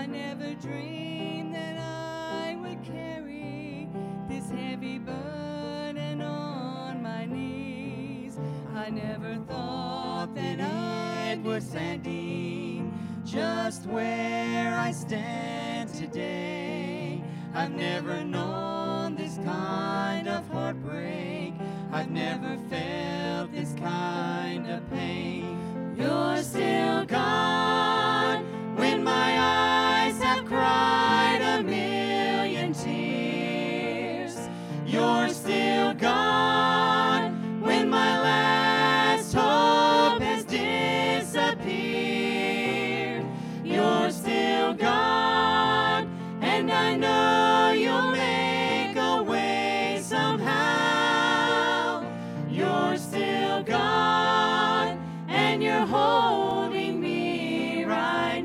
never dreamed that I would carry this heavy burden on my knees. I never thought that it was standing just where I stand today. I've never known this kind of heartbreak. I've never felt this kind of pain. You're still God when my eyes have cried a million tears. You're still God when my last hope has disappeared. You're still God, and I know you'll make a way somehow. You're still God, and you're holding me right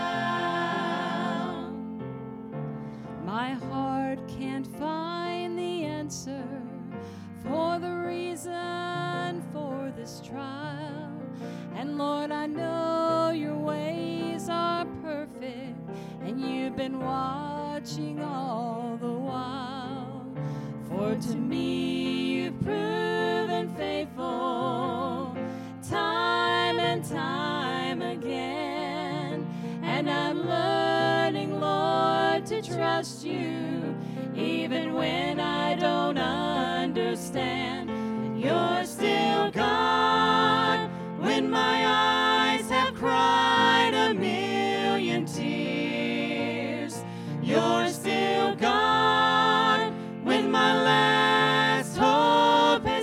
now. My heart can't find the answer for the reason for this trial. And Lord, I know your ways are perfect, and you've been watching all the while. For to me you've proven faithful time and time again. And I'm learning, Lord, to trust you even when I don't understand. And you're still God when my eyes have cried a million tears. You're still God when my last hope has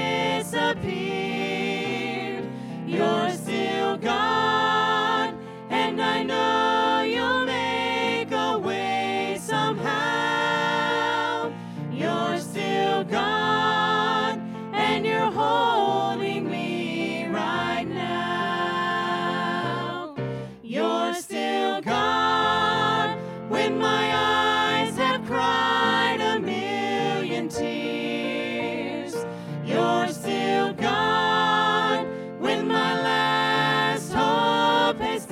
disappeared. You're still God, and I know you'll make a way somehow. You're still God, and you're holding me right now. You're still God when my eyes have cried a million tears. You're still God when my last hope has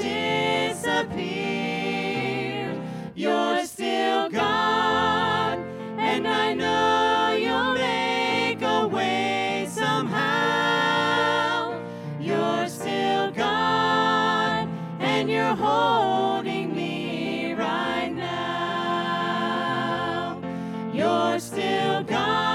disappeared. You're still God, and I know you'll make a way somehow. You're still God, and you're holding me right now. You're still God.